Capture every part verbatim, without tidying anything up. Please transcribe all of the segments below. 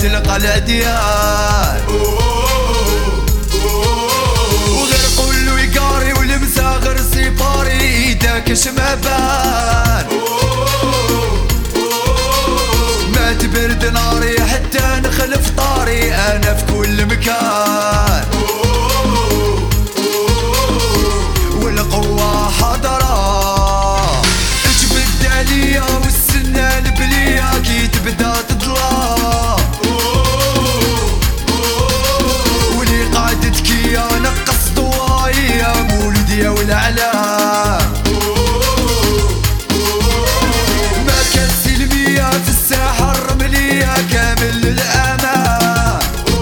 تلقى العديان، وغير قولو يقاري والمساغر سيباري ايدك شمبان، ما تبرد ناري حتى نخلف طاري انا في كل مكان، والقوة حاضرة اجبد عليا والسنة البلية كي تبدا تطلع، ولي قعدتك يا نقص ضوايا مولودية والاعلام، مركز سلمية في الساحة الرملية كامل للأمان،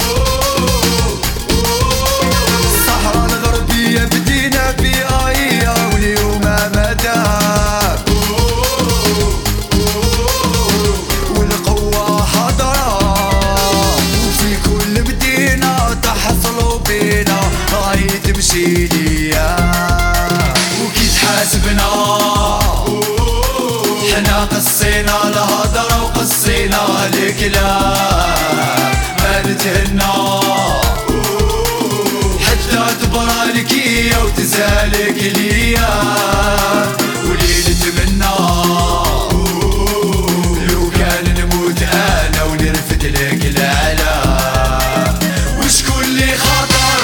الصحراء الغربية بدينا بآية واليوم مدام، والقوة حاضرة وفي كل مدينة تحصلوا بينا راهي تمشي ليا، وكي تحاسبنا حنا قصينا الهضرة وقصينا الكلام، ما نتهنى حتى تبرى لكيا وتزالك ليا، ولي نتمنى لو كان نموت انا ونرفد لك العالم، وشكون اللي خاطر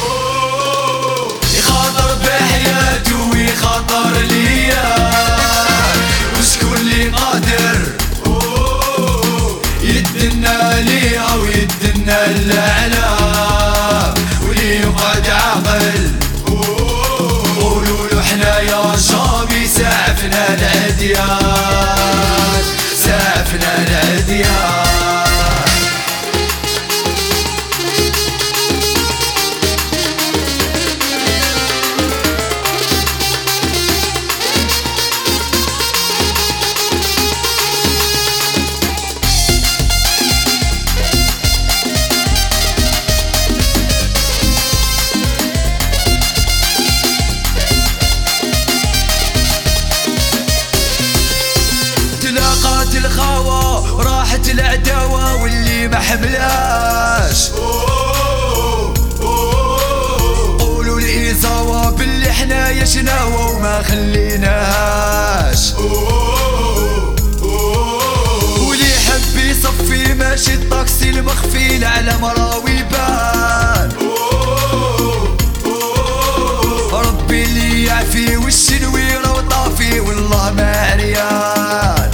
يخاطر بحياته ويخاطر ليا، وشكون اللي قادر يدنا ليها ويدنا الاعلام، واللي يقعد عاقل قولولو حنا يا شامي سعفنا العديان، سعفنا العديان. تلاقات الخاوة راحت العداوة واللي ما حملاش، قولوا الإصاوة باللي حنايا شناوة وما خليناهاش، واللي حب يصفي ماشي الطاكسي المخفي العلم راوي بان، ربي اللي يعفي والشنويرة وطافي والله ما عريان،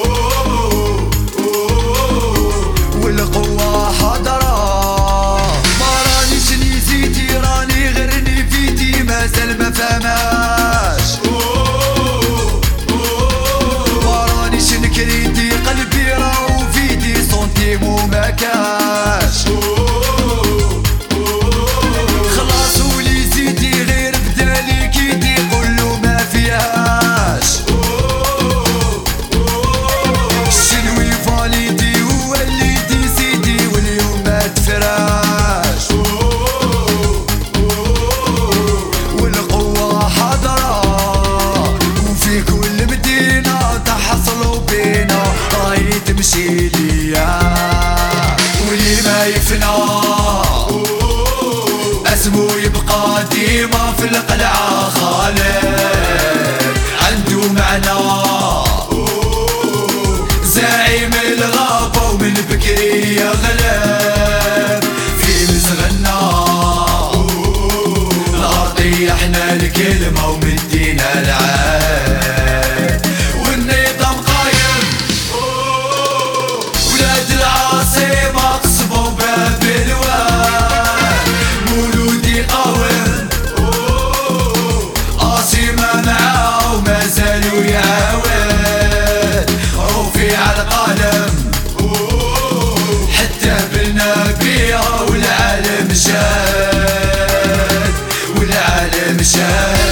والقوة حاضرة ما رانيش نزيدي راني غير نفيتي مازال ما فهماش، ما رانيش نكريدي قلبي راهو فيدي سونتيمو ما كاش، خلاص ولي زيدي غير بدالي كيدي قولو ما فيهاش، الشنوي فاليدي هو اللي دي سيدي واليوم ما تفراش، والقوة حاضرة وفي كل مدينة تحصلوا بينا راهي تمشي ليا، واللي ما يفنى اسمو يبقى ديما في القلعة خالد، عنده معنى زعيم الغابة ومن بكري يغلب في مزغنا، الأرضية احنا الكلمة ومدينا العهد، والنظام قايم ولاد العاصمة قصبوا باب الوان، مولودي قاوم عاصمة معاه وما زالوا يعاود، رفيع القلم حتى بلنا بيها والعالم شاد، والعالم شاد.